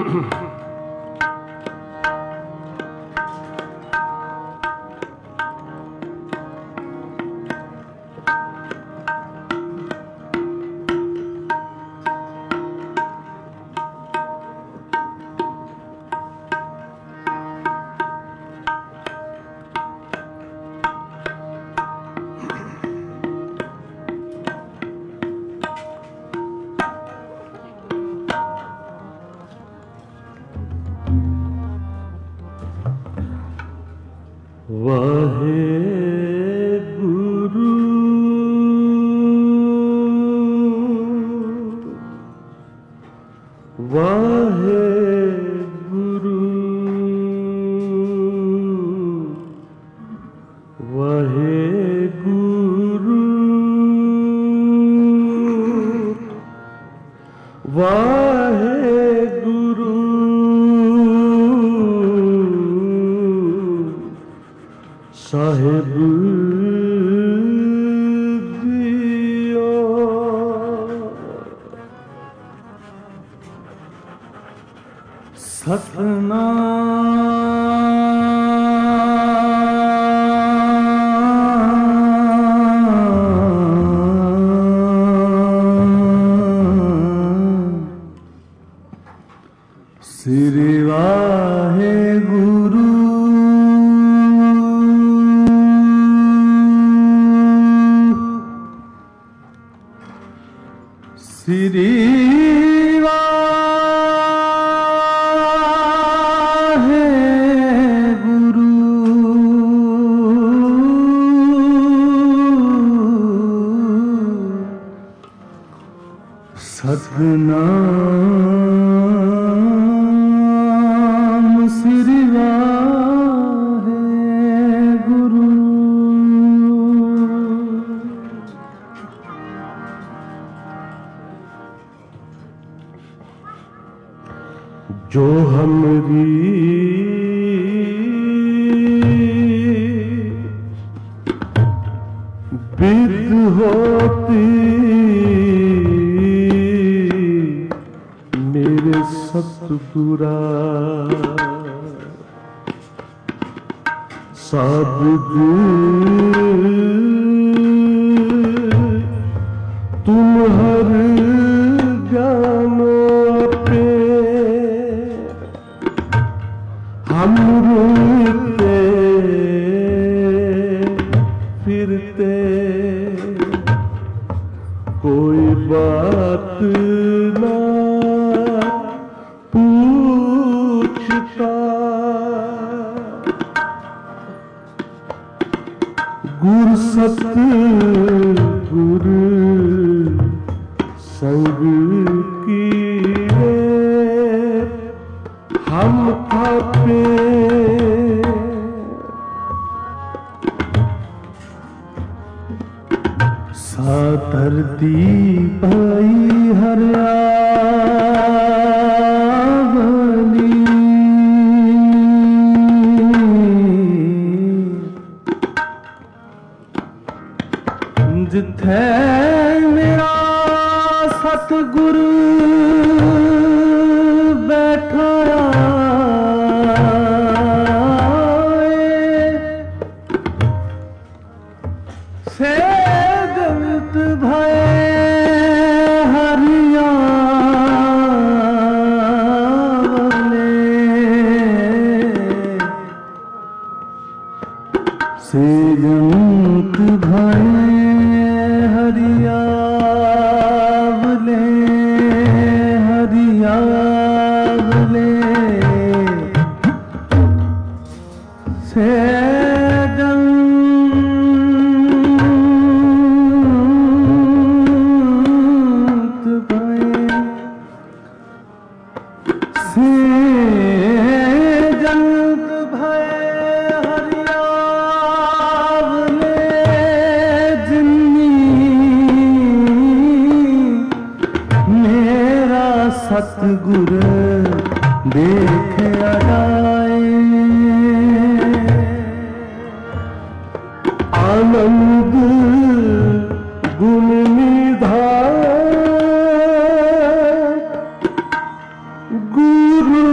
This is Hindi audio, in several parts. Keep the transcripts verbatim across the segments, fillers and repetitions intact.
गुरु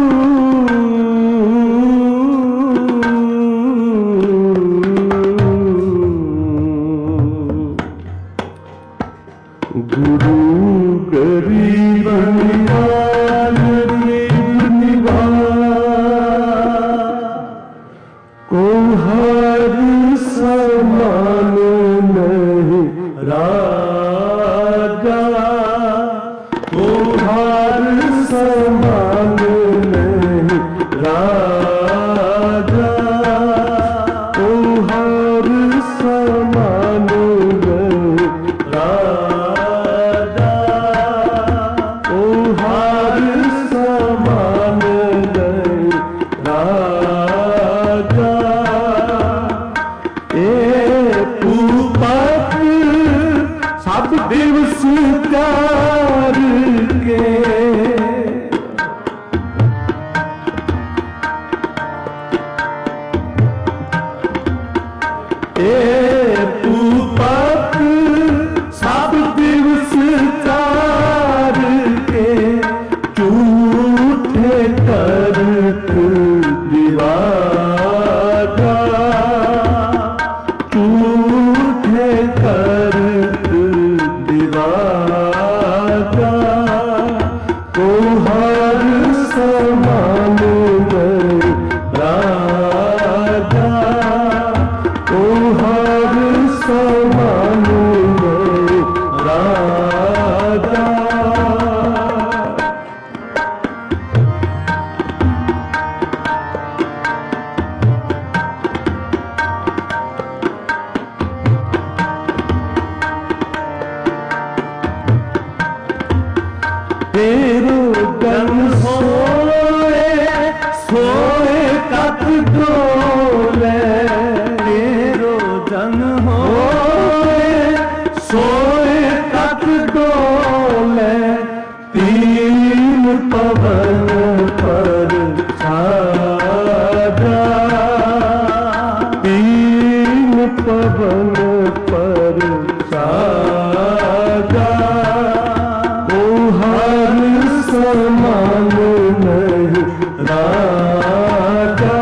तुम्हारी समान नहीं राजा, तुम्हारी समान नहीं राजा, तुम्हारी समान नहीं राजा, तुम्हारी समान नहीं राजा। ए पूपत सब दिवस त्यार के, ए पूपत सब दिवस त्यार के, झूठे तर्क दिवाजा, झूठे तर्क दिवाजा, तुम्हारी समान नहीं राजा, तुम्हारी समान नहीं राजा। तेरो जन सोए सोए तक डोले, तेरो जन होए सोए तक डोले, तीन पवन पर छाजा, तीन पवन पर छाजा, तुम्हारी समान नहीं राजा,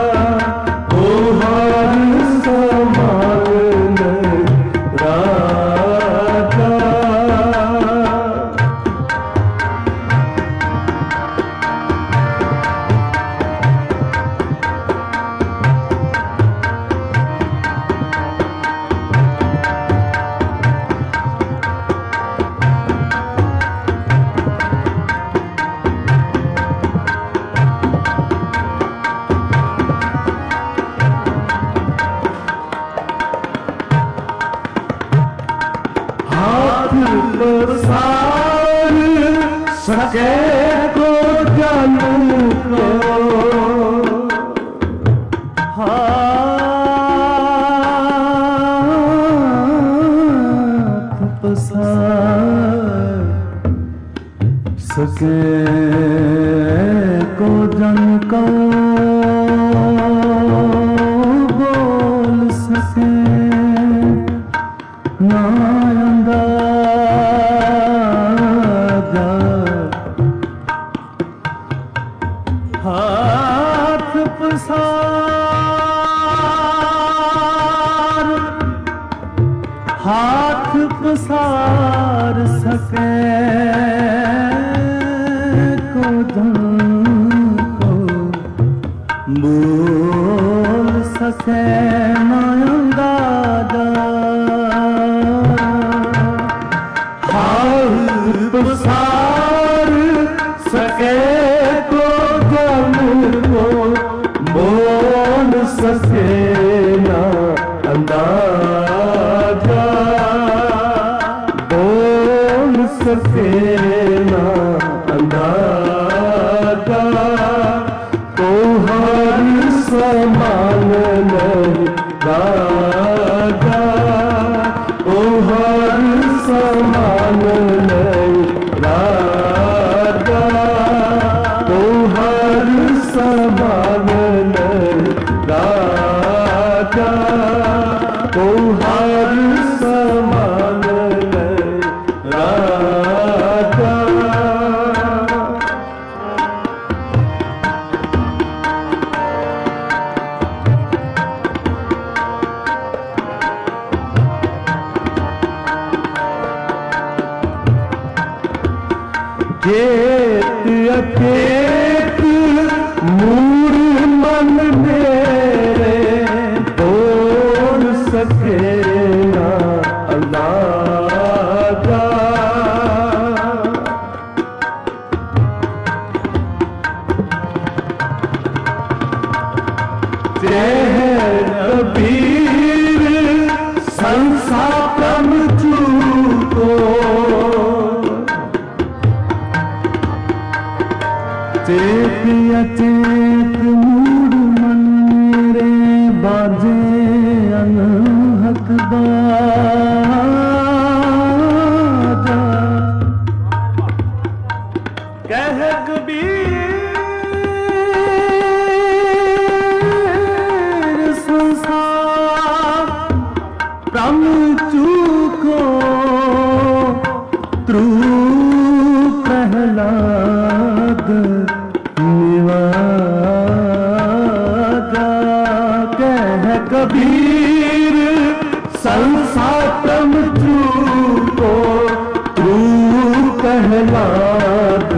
तुम्हारी समान नहीं राजा। हाथ पसार सके को जन को, हाथ पसार सके को जन को, बोल सके ना अंदाजा, हाथ पसार हाथ पसार सके को धन को, बोल सके ना अंदाजा, हाथ पसार सके को जन को, बोल सके ना अंदाजा, बोल सके ना अंदाजा, तुम्हारी समान नहीं राजा, तुम्हारी समान नहीं राजा, तुम्हारी समान नहीं राजा, तुम्हारी समान नहीं राजा। चेत अचेत मूड मन मेरे, जय कबीर संसारम चूको चेत अचेत मूड मन मेरे बाजे अनहद बाजा कह कबीर संसार प्रम चूको त्रु प्रहलाद निवाजा कह कबीर संसार प्रम चूको त्रु प्रहलाद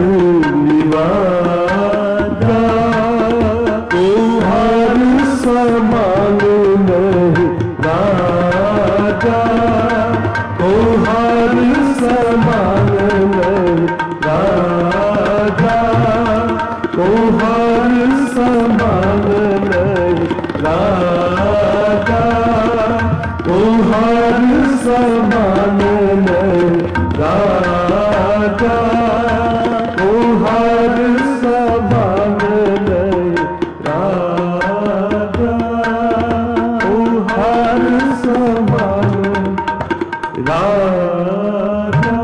निवाजा को हर समान नहीं राजा को हर समान नहीं राजा को हर समान नहीं राजा को हर समान नहीं राजा को हर समान नहीं राजा को हर समान राजा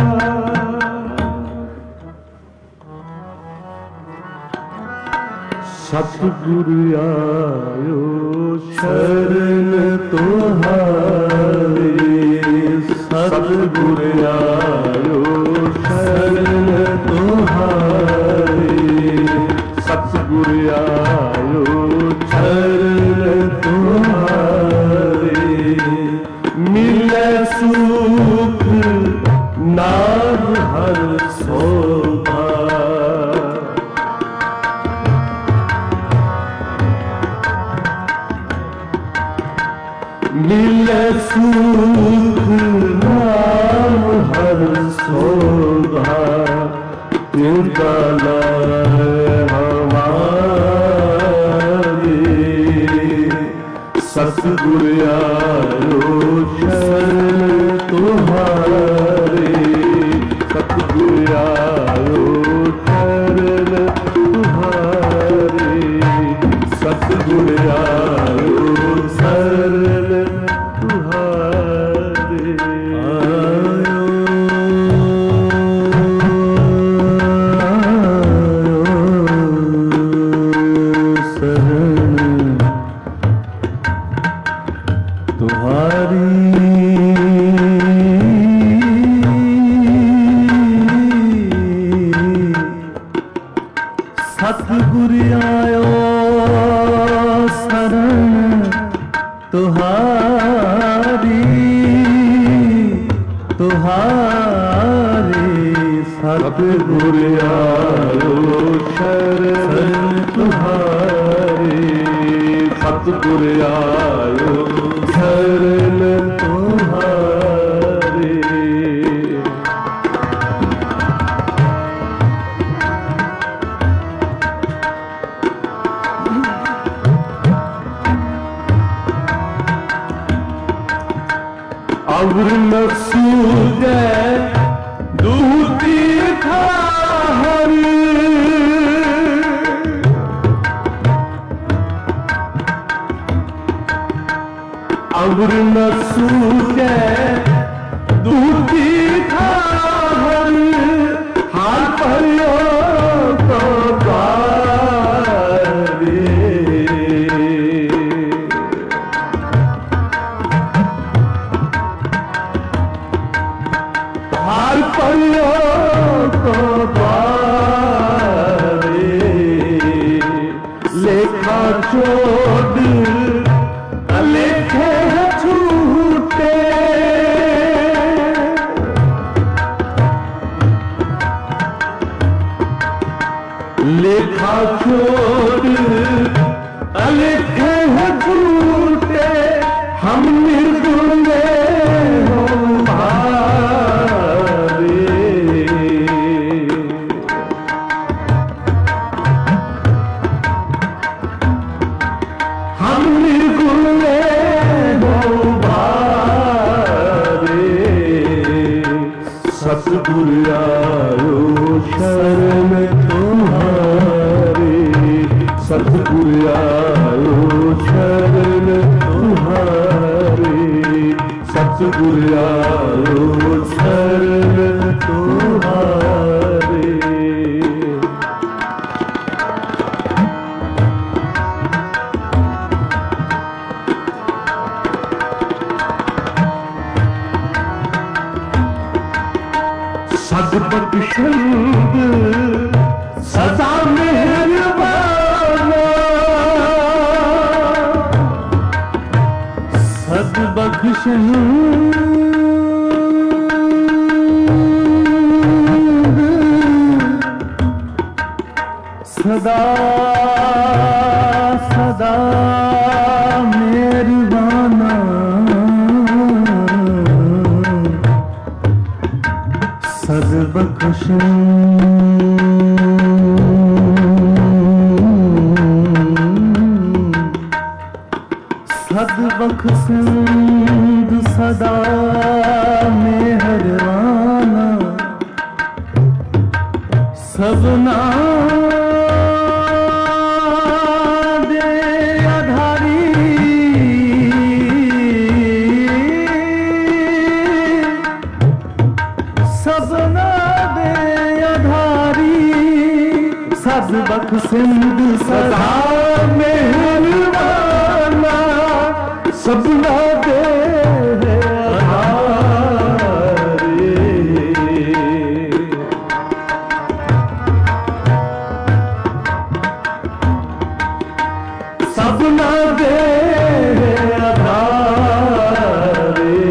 सतगुरु आयो शरण तुम्हारी सतगुरु आयो शरण तुम्हारी सतगुरु आयो शरण तुम्हारी मिले सुख नाम हर शोभा मिले सुख नाम हर शोभा चिंता हमारी सतगुरु आयो शरण तुम्हारी सतगुरु आयो शरण तुम्हारी सतगुरु आयो शरण तुम्हारी आयो शरण तुम्हारी सतगुरु आयो शरण तुम्हारी तुम्हारी सतगुरु आयो शरण तुम्हारी सतगुरु आयो शरण तुम्हारी अवर मकसूद दूती था हरि अवर मकसूद दूती था हरि हाल परियो तो बारी हाल परियो तो बारी लेखा छोड़ लेखे छूटे लेखा छोड़ लेखे छूटे हम निर्गुण हो भारी सतगुरु आयो शरण तुम्हारी, सतगुरु आयो शरण तुम्हारी, सतगुरु आयो शरण तुम्हारी। सद बख्शंद सदा मेहरबाना, सद बख्शंद सदा सदा मेहरबाना, सद बख्शंद सद बख्शंद सदा मेहरबाना, सबना दे आधारी, सबना दे आधारी, सद बख्शंद सदा मेहरबाना, सबना दे आधारी, सबना दे आधारी,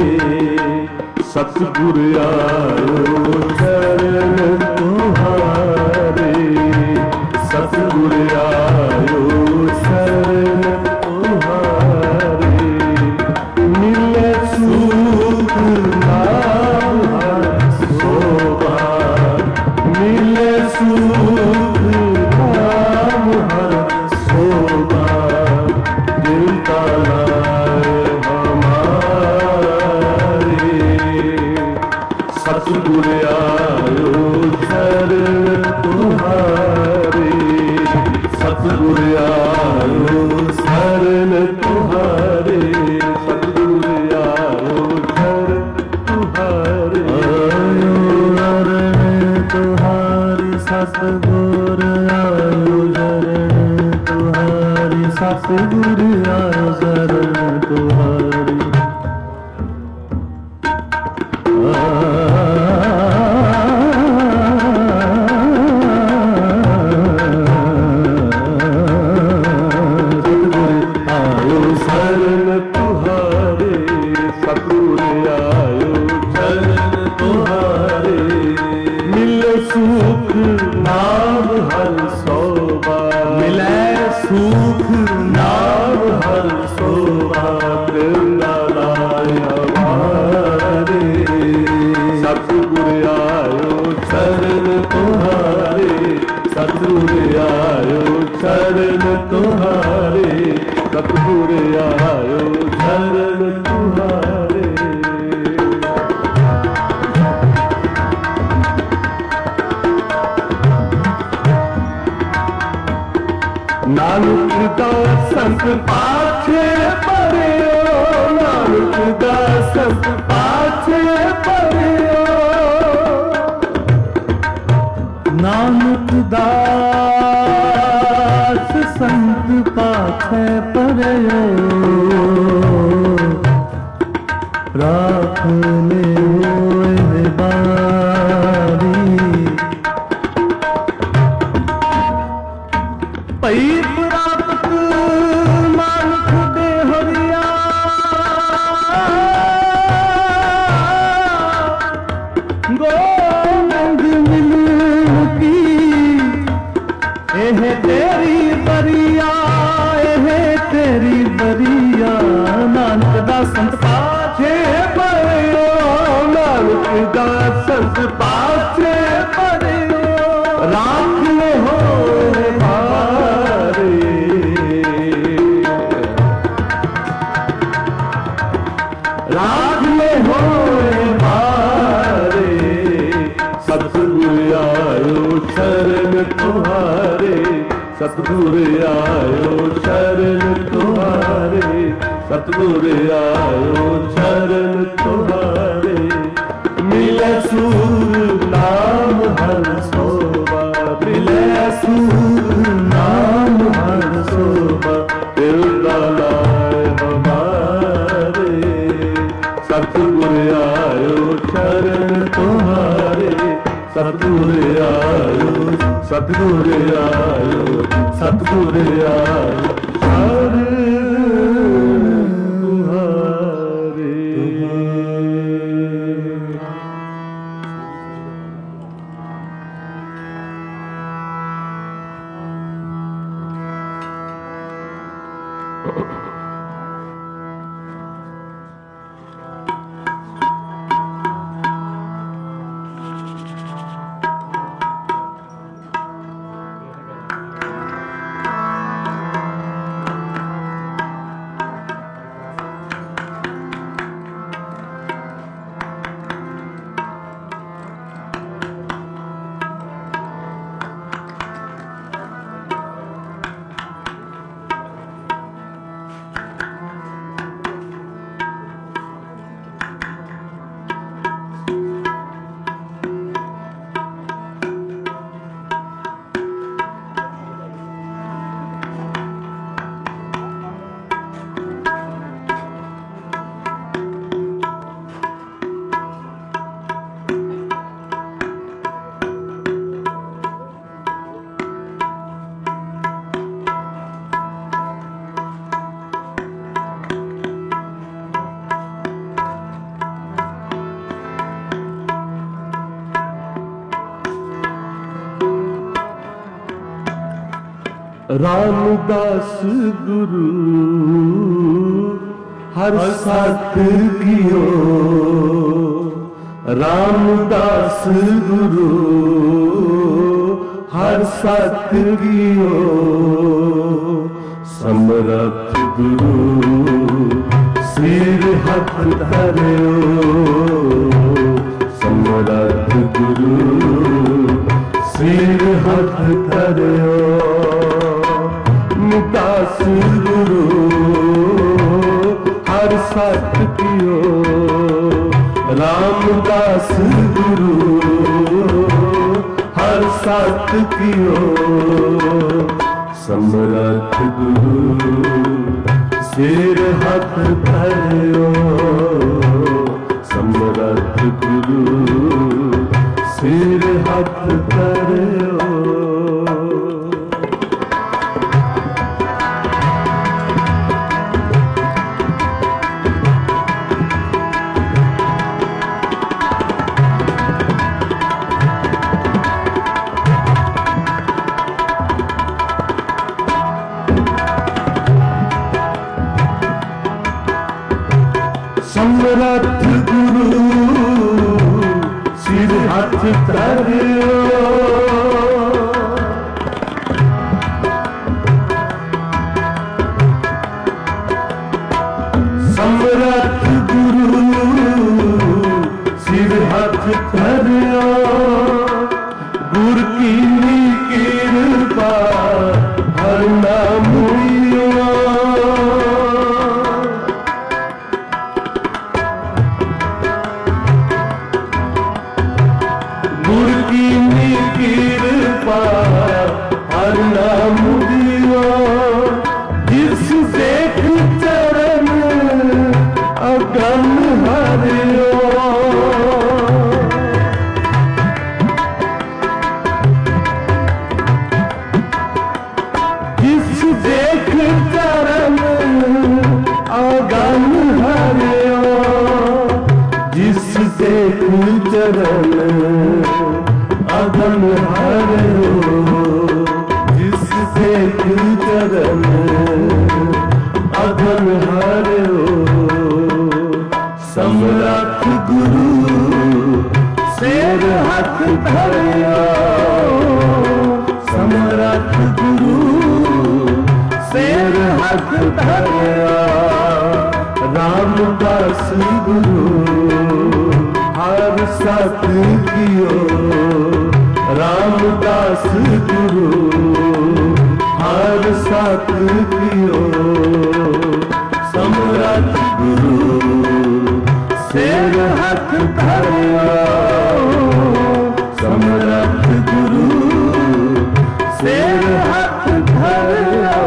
सतगुरु आयो शरण तुम्हारी, सतगुरु आयो शरण तुम्हारी, मिले सुख नाम हर शोभा, मिले सुख नाम हर शोभा, दिल का लाए हमारे, सतगुरु आयो शरण तुम्हारी, सतगुरु आयो शरण तुम्हारी, सतगुरु आयो शरण तुम्हारी, आयो शरण तुम्हारी, सतगुरु आयो शरण तुम्हारी, सतगुरु आयो शरण तुम्हारी। सुख नाम हर शोभा, मिले सुख नाम हर शोभा, प्रेरणा लाए हमारे, सतगुरु आयो शरण तुम्हारे, सतगुरु आयो शरण तुम्हारे, सतगुरु आयो शरण तुम्हारे। नानक दास संत पाछे पड़ियो, नानक दास संत पाछे पड़ियो, नानक दास संत पाछे पड़ियो, राख ले होए बारी, पई प्राप्त मानख दे हरिया, गोविंद मिलती एह तेरी बरिया, एह तेरी बरिया, नानक दा संत पाछे पड़ियो, नानक दा संत पाछे पड़ियो, राख ले होए भारी, राख ले होए भारी, सतगुर आयो शरण तुम्हारे, सतगुर आयो शरण तुम्हारे। मिले सूर नाम हर सोबा, मिले सूर नाम हर सोबा, तिरुदा लाए हमारे। सतगुर आयो शरण तुम्हारे, सतगुर आयो, सतगुर आयो, सतगुर आयो शरण तुम्हारे। रामदास गुरु हर सत कियो, रामदास गुरु हर सत कियो। समरथ गुरु सिर हथ धरियो, समरथ गुरु सिर हथ धरियो। दास गुरु हर सत कियो, रामदास गुरु हर सत कियो। समरथ गुरु सिर हथ धरियो, समरथ गुरु सिर हथ धरियो। समरथ गुरु सिर हथ धरियो, समरथ गुरु सिर हथ धरियो। गुर की कृपा हर नाम लियो, गुर की कृपा हर नाम दियो। जिस देख चरण अगम हरियो, जिस देख चरण अगम हरियो, जिस देख चरण अगम हरियो, जिस देख चरण अगम हरियो। समरथ गुरु सिर हथ धरियो, समरथ गुरु सिर हथ धरियो। रामदास गुरु हर सत कियो, रामदास गुरु हर सत कियो समरथ गुरु सिर हाथ धरियो समरथ गुरु सिर हाथ धरियो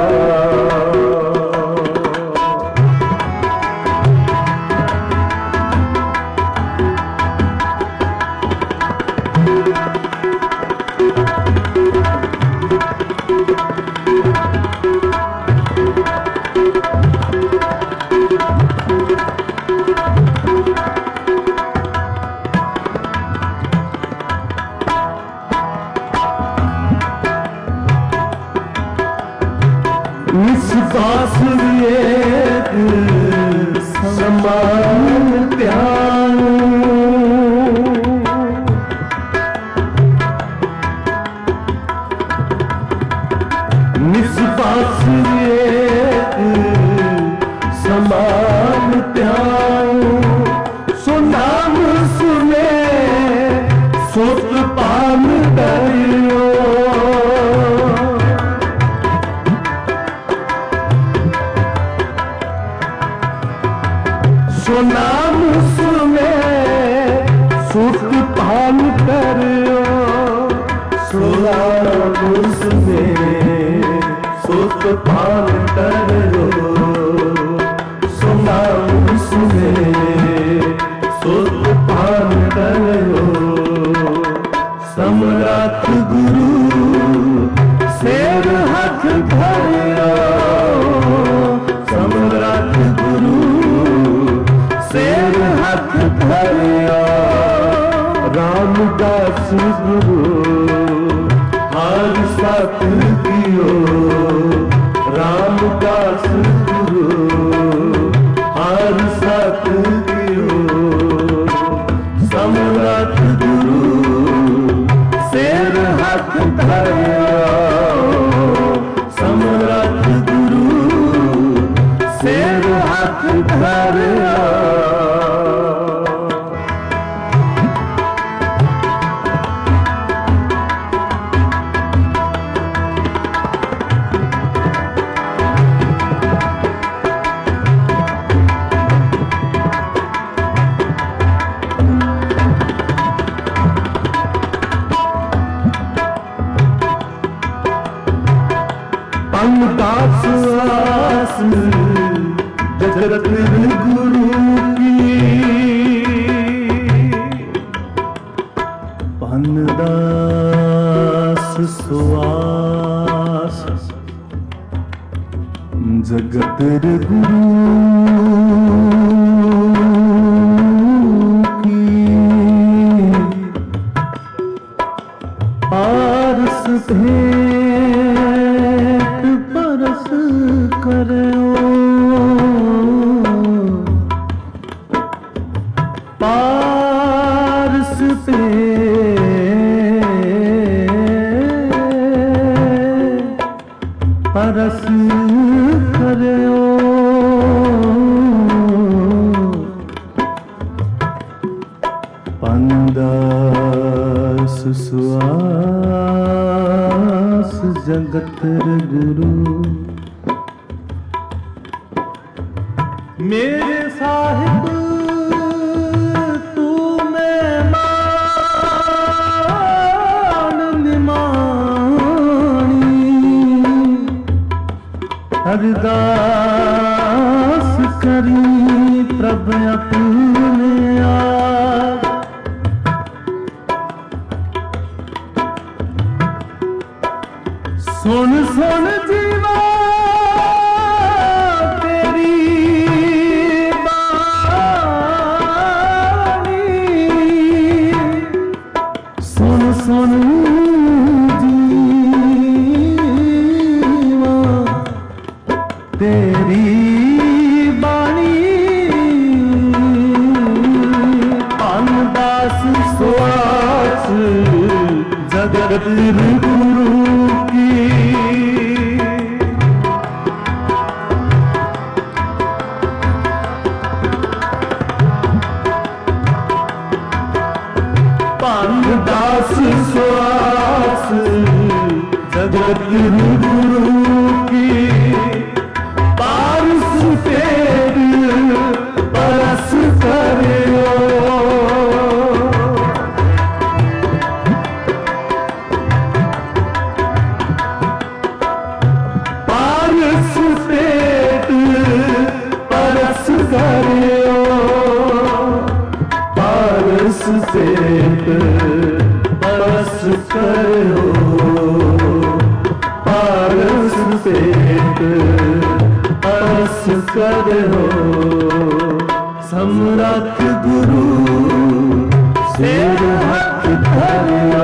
निस्वास एक समान ध्यान निस्वास एक समान ध्यान सो नाम सुने सोत पान दरियो सो नाम सुने सुत पान करियो सो नाम सुने सुत पान करियो सो नाम सुने सुत पान करियो समरथ गुरु सिर हाथ धरियो समरथ गुरु सिर हाथ धरियो रामदास गुरु हर सत कियो रामदास गुरु हर सत कियो समरथ गुरु सिर हाथ धरियो समरथ गुरु सिर हाथ धरियो दास आस जगत गुरु की पन्नदास सुआस जगत गुरु की पारस भेंट परस करो पारस पे परस करो पंदास सुआस जगत गुरु मेरे साहिब तू मेहमान निमानी अरदास करी प्रभ अपने आप सुन सुन जीवा सुन जीवा तेरी बाणी पानदास सुआस जगत गुरु की पानदास सुआस जगत गुरु बस करो सम्राट गुरु शेर हाथ धरियो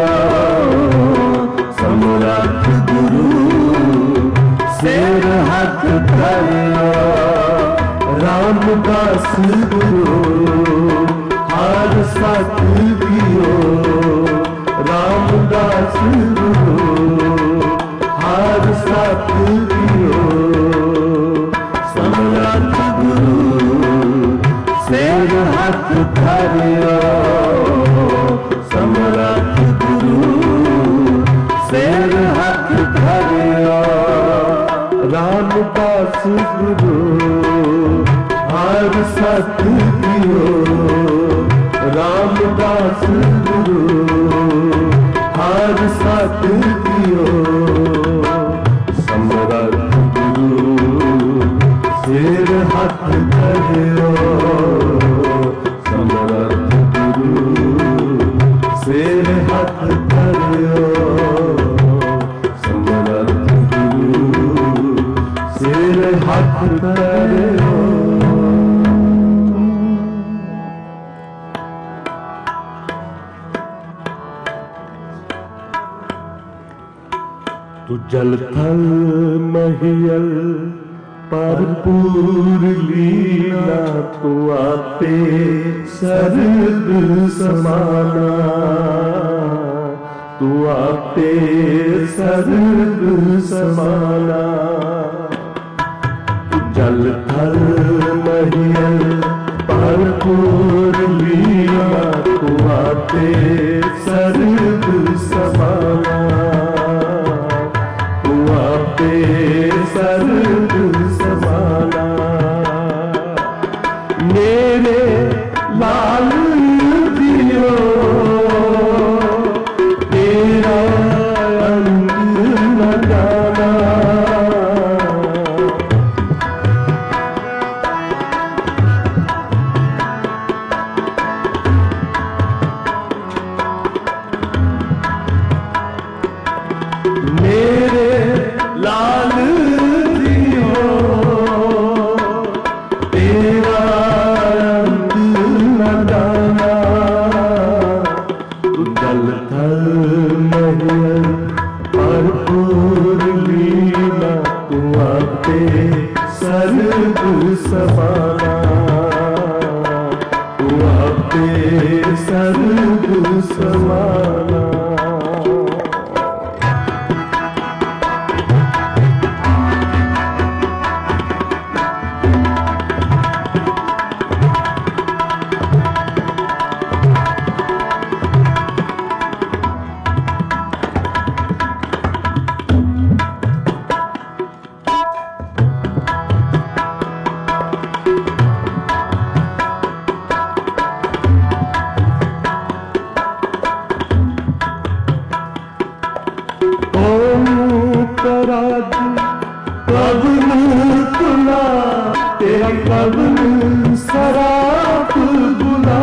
सम्राट गुरु शेर हाथ धरियो रामदास गुरु हार साथ दियो रामदास गुरु हार साथ दियो सम्राट गुरु शेर हाथ धरियो सम्राट गुरु शेर हाथ धरियो रामदास गुरु हार साथ दियो रामदास गुरु हार साथ दियो सम्राट गुरु शेर हाथ धरियो सम्राट गुरु शेर हाथ धरियो सम्राट गुरु शेर हाथ धरियो। तू जल थल महियल भरपूर लीला तू आपे सर्द समाना तू आपे सर्द समाना तू जल थल महियल भरपूर लीला तू आपे सर्द समाना सर्द समाना मेरे लाल दियो तेरा अंत न जाना मेरे लाल दियो तेरा अंत न जाना तू जल थल महियल भरपूर लीला तू आपे सर्द समाना तू आपे सर्द समाना। कब तुला तेरा कब सराप बुला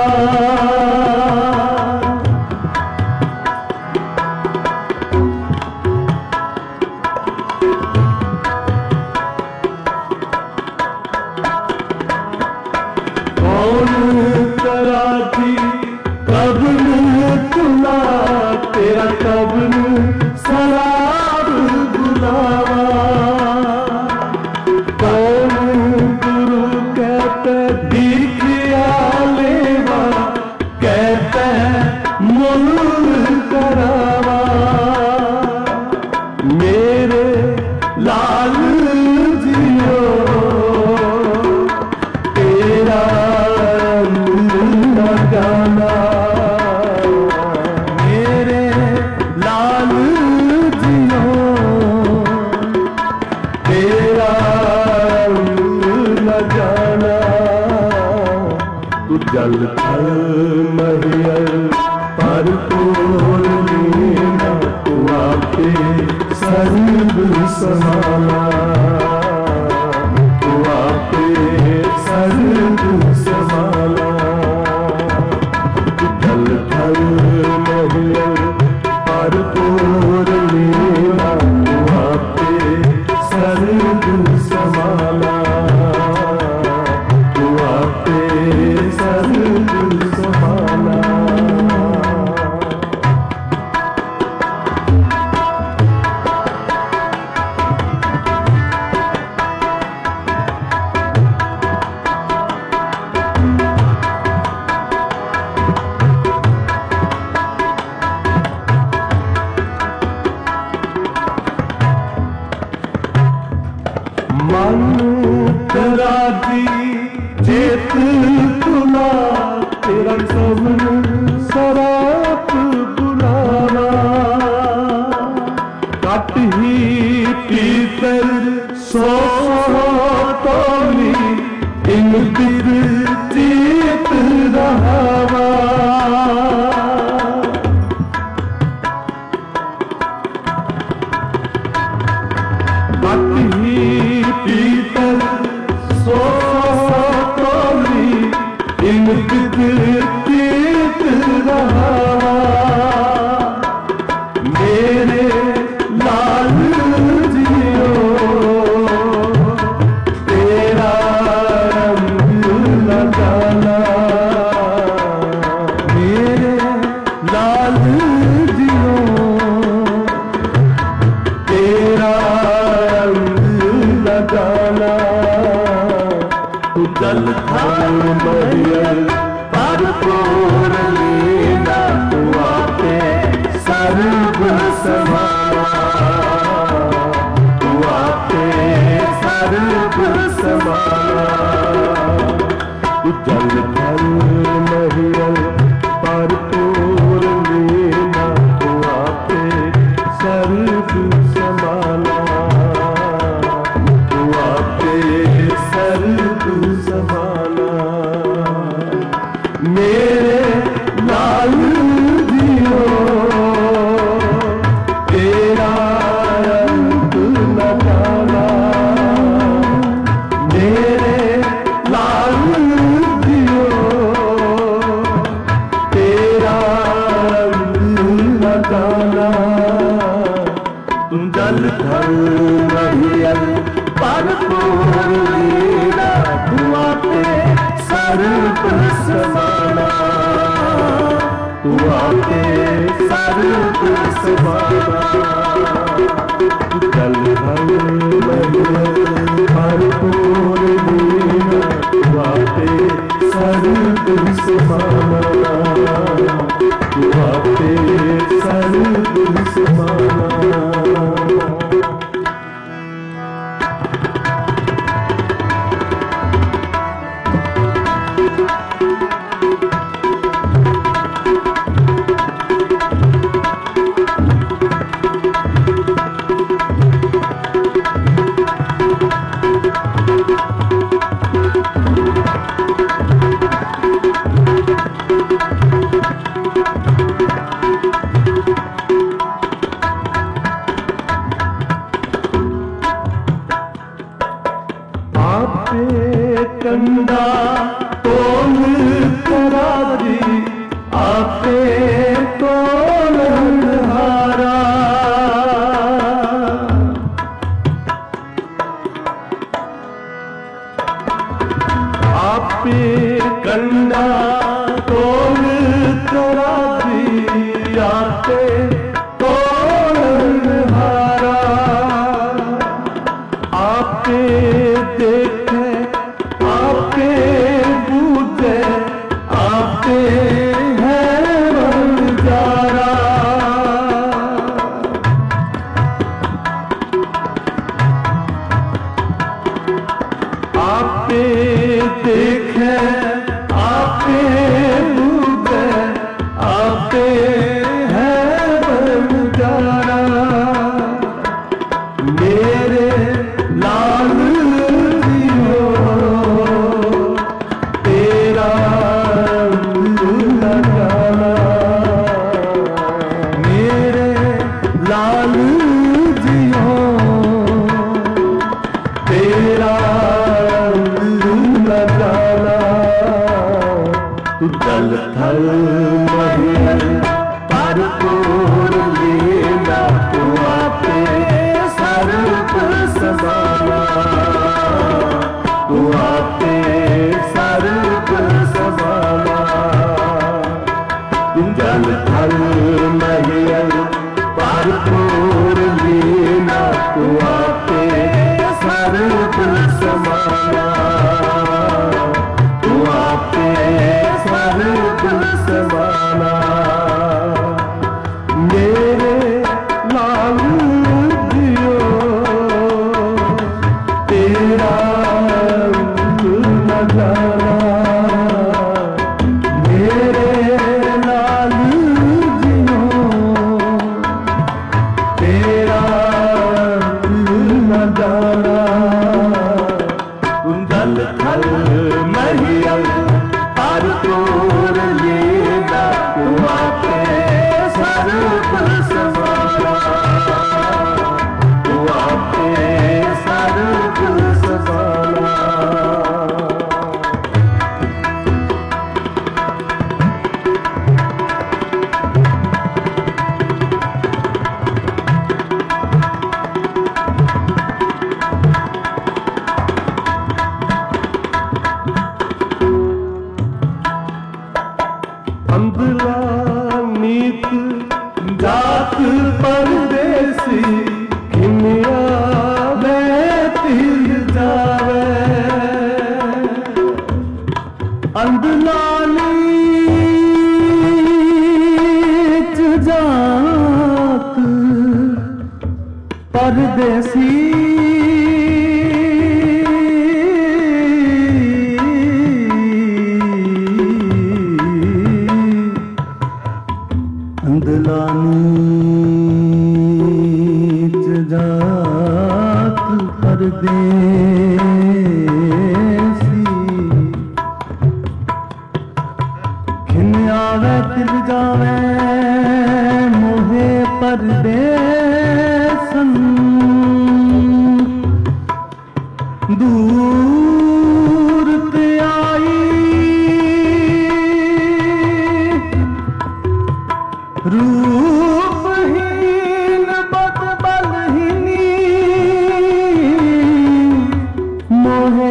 कौन तराजी कब तुला तेरा कब सराप बुलावा कौन गुरु कहते दीखिया लेवा कहते मुल करावा मेरे लाल जियो तेरा न जाना मेरे लाल जियो तेरा न जाना तू जल थल महियल भरपूर लीला तू आपे सर्द समाना तू आपे सर्द समाना तू जल थल महियल भरपूर लीला तू आपे सर्द समाना लागी जेत तुला तेरा सबन सराप बुलावा कट ही पीतर सो तोली इन बिर जीत रहावा कट ही पीतर सो तोली इन बिर जीत रहावा मेरे लाल जियो तेरा रंग लगाना मेरे लाल जियो तेरा रंग लगाना तू जल थल महियल पर पूर लीला तू आके सर्व समाना तू आके सर्व समाना तू जल थल महियल पर पूर लीला तू आके सर्व समाना तू आके सर्व समाना मेरे लाल जियो तेरा रंग लगाना मेरे लाल जियो तेरा रंग लगाना तुम जल थल महियल पर पूर लीला तू आके सर्व समाना तू आके सर्व समाना जल थल महियल पर पूर लीला तू आके सर्व समाना तू आके सर्व समाना कंदा तोल करारी आपे तोलन हारा आपे कंदा तोल करारी आपे तोलन हारा आपे देखे आपके बूझे आपके है बंजारा आपके देखे आपके बूझे आपके है बंजारा मेरे लाल लाल जियो तेरा रंग लगाना तू जल थल महियल पर पूर लीला तू आके सर्व समाना तू आके सर्व समाना तू जल थल महियल पर पूर लीला तू आके सर्व समाना तू आके सर्व समाना थल महियल भरपूर लीला तू आपे सर्व समाना तू आपे सर्व समाना अंधला नीत जात परदेसी किमिया में तिल जावे अंधला नीत जात परदेसी अंधलानी जात परदेसी खिन आवे तिल जावे मोहे परदेसन दूर ते आई रूपहीन बदबलहीनी मोहे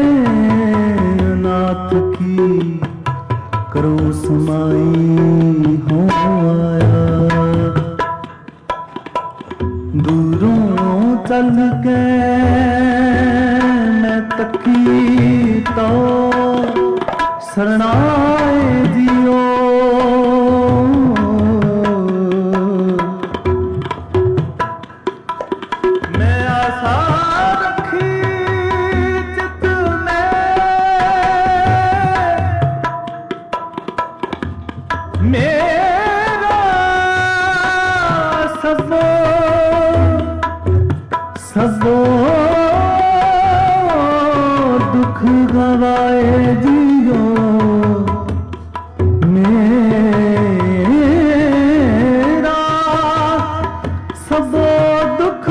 नाथ की करो समाई हो आया दूरों चल के मैं तकी तो शरणाए दियो सबो दुख गवाए जियो मेरा सबो दुख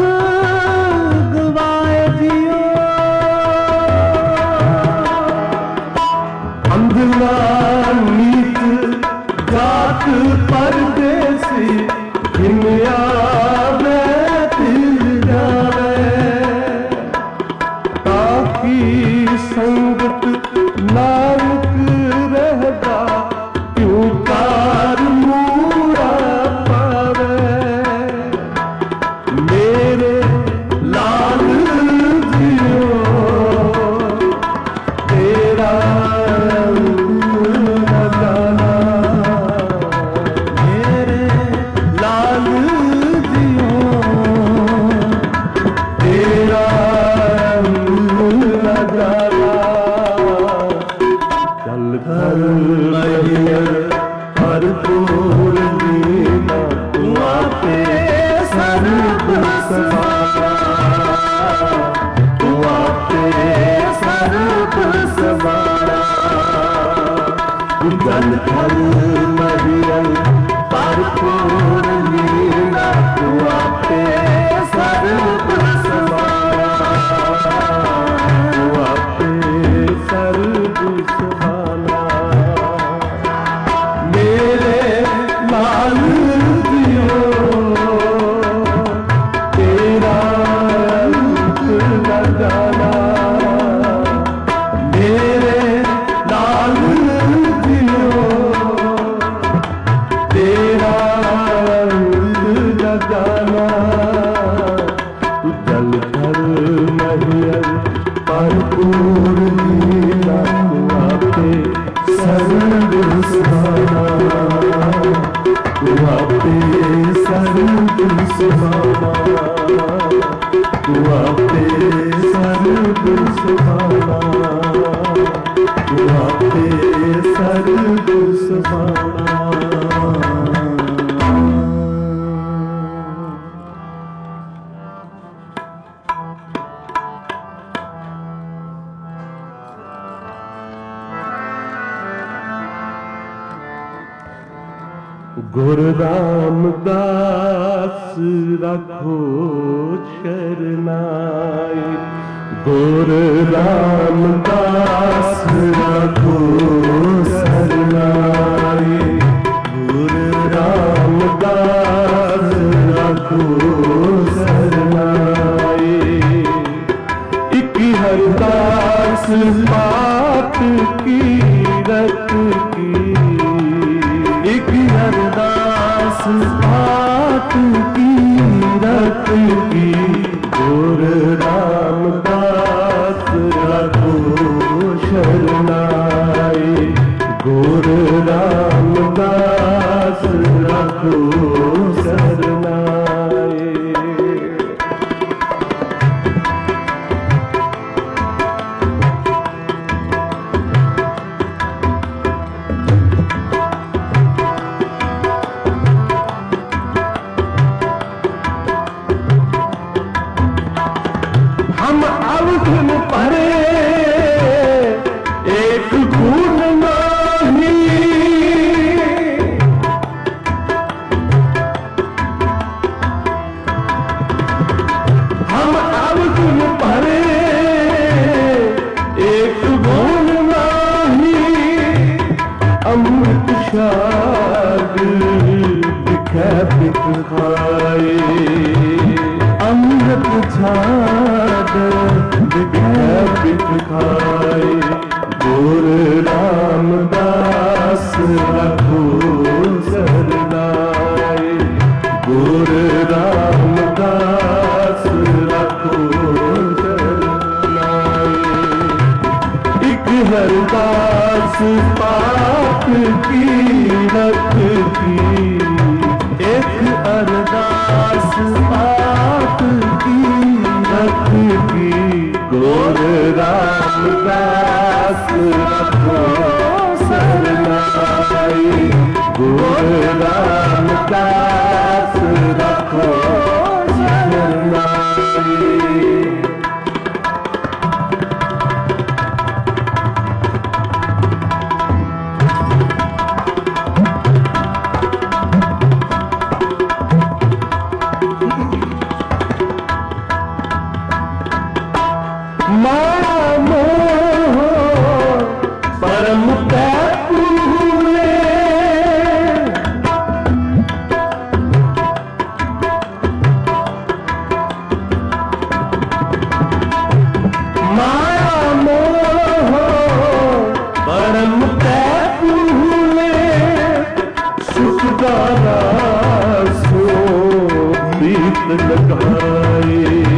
गवाए जियो अंधला नीत जात परदेसी हिमया संगत नानक रहता क्यों कार मूरा पावे मेरे लाल जियो तेरा लगाना मेरे लाल जियो तेरा चल थल महियल भरपूर लीला तू आपे सर्व समाना तू आपे सर्व समाना चल थल महियल भरपूर लीला तू आपे सर्व समाना तू आपे सर्व समाना मेरे लाल जियो तेरा लगाना मेरे लाल जियो तेरा लगाना तू चल कर महियल भरपूर लीला तू आपे सर्व समाना तू आपे सर्व समाना तू आपे सर्व समाना तू आपे सर्व समाना गुरु रामदास रखो शरनाई, गुरु रामदास रखो शरनाई, गुरु रामदास रखो शरनाई। एक हरदास पात की रत की, एक हरदास पात की रत की, गुरु रामदास रखो शरनाई, गुरु रामदास रखो शरनाई। हम अवधन परे एक गुण नहीं, हम अवधन परे एक गुण नहीं, अमृत शाद दिखा बिख खाए, अमृत छाद दिखा बिख खाए, गुरु रामदास रखो शरनाई, गुरु रामदास रखो शरनाई। एक हरदास पाप की रत की, एक अरदास पाप की रत की, गुरु रामदास रखो शरनाई, गुरु रामदास रखो शरनाई। माया मोह परम पूरे, माया मोह परम पूरे, सुखदारा सो दीप लगाए,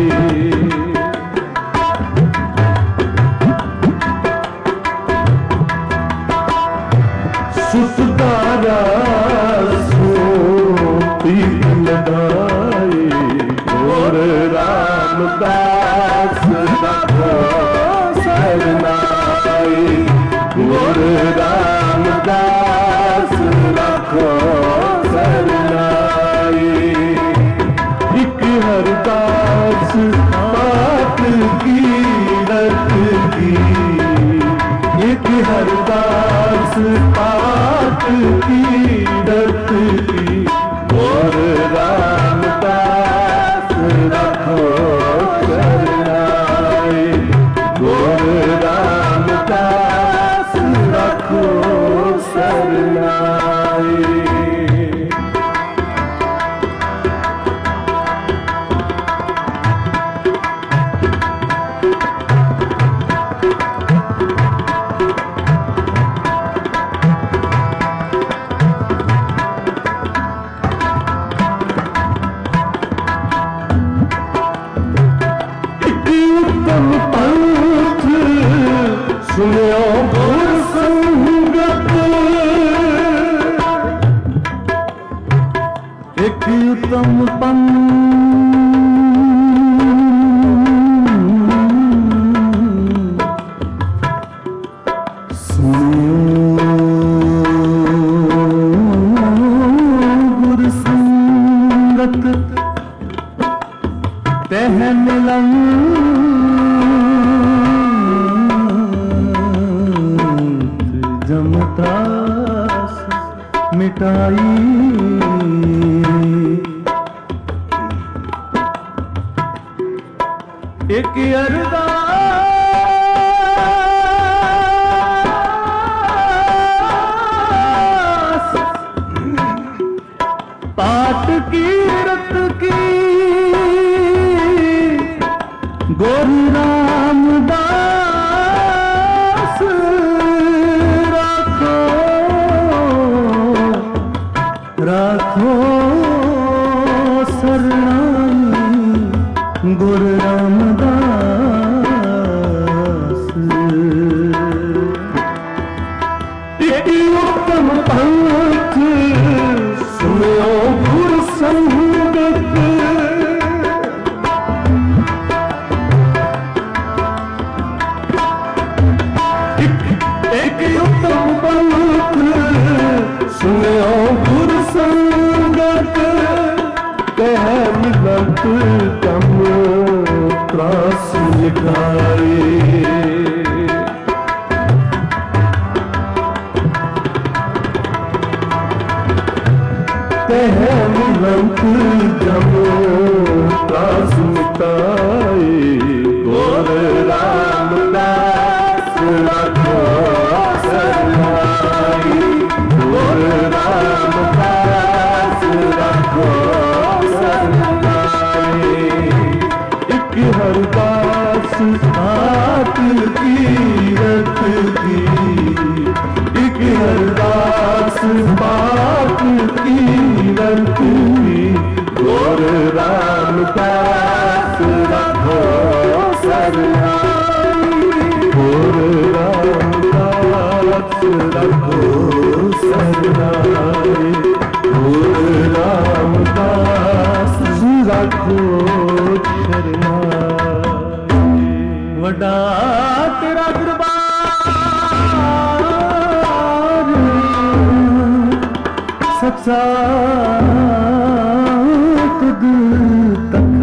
सुखदारा सो दीप लगाए, गुरु रामदास रखो शरनाई, गुरु रामदास रखो शरनाई। एक हरदास पात की रत की, एक हरदास पात की रत की, गुरु रामदास रखो शरनाई, गुरु रामदास रखो शरनाई। उत्तम पंथ सुनो गुर संगत, एक उत्तम पंथ सुनो गुर संगत, तह मिलन जमतास मिटाई। एक अरदास पाठ की रत की गुरु रामदास राखो राखो सरनाई गुरु रामदास। इति उत्तम पंथ सुनो गुरु संगत। एक उत्तम पंथ सुनो गुरु संगत। कह मिलत कम त्रास लिखाए। कह मिलत कम त्रास मिटाए। गुर रामदास राखो सरनाई। गुर रामदास राखो सरनाई। एक हरदास पाठ की रत की। एक हरदास पाठ की रत की गुर रामदास राखो सरनाई। गुर रामदास राखो सरनाई। गुर रामदास राखो सरनाई। वड्डा तेरा दरबार सच्चा तुद तक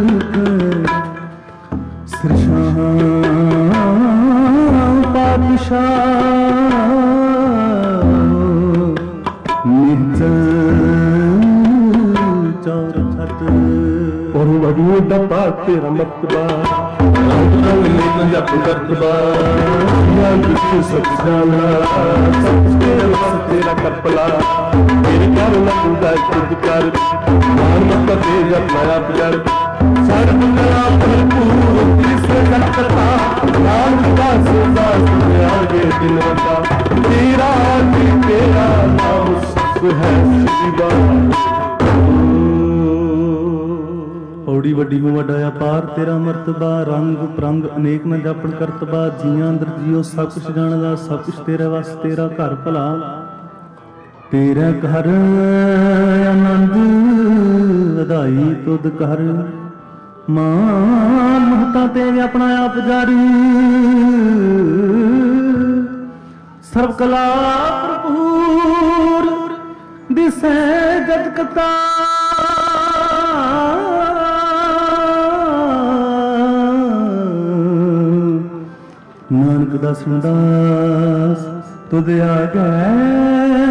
सृषा पातशाह निचल चौर छत। और वडू डब्बा तेरा मतबा रंग रंग लेन जप करतबा। या किस सच जाना सब तेरा वस तेरा कपला। मेरे कर न पूजा खुद कर मान मत दे जब नया प्यार। सर्व कला भरपूर तीसरे कलकत्ता। नाम दास दास आगे दिन बता। तेरा तेरा नाम सब है शिवा। औड़ी वड्डी में वड्डा अपार तेरा मरतबा। रंग परंग अनेक न जापण करतबा। जियां अंदर जियो सब कुछ जानदा। सब कुछ तेरे वास तेरा घर भला। तेरा घर आनंद ਵਧਾਈ तुद कर। मान महता तेरे अपना आप जारी। सर्व कला भरपूर दिसै जत कता। नानक दास दास तुद आ गए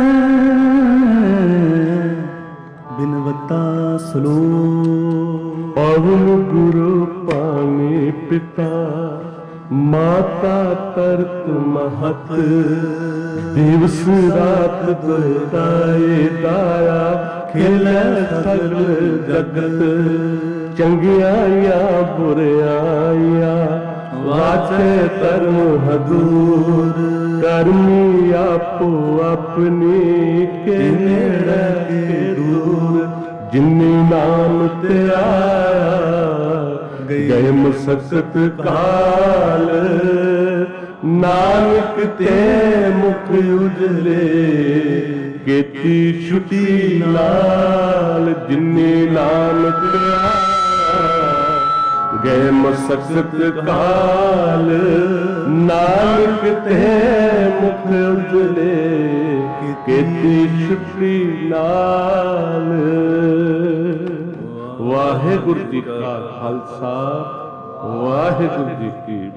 बिनवता सलो। पवन गुरु पानी पिता माता तरत महत। दिवस रात दुताए दाया खेलै सर्व जगत। चंगियाया बुराइया वाचे धर्म हदूर। कर्मी आपो अपनी के नेड़े के दूर। जिन्नी नाम ते आया गए मुसकत काल। नानक ते मुख उजले केती छुटी लाल। जिन्नी नाम ते आया गए मुसकत काल। नानक ते मुख उजले केती छुटी लाल। वाहिगुरु जी का खालसा वाहिगुरु जी की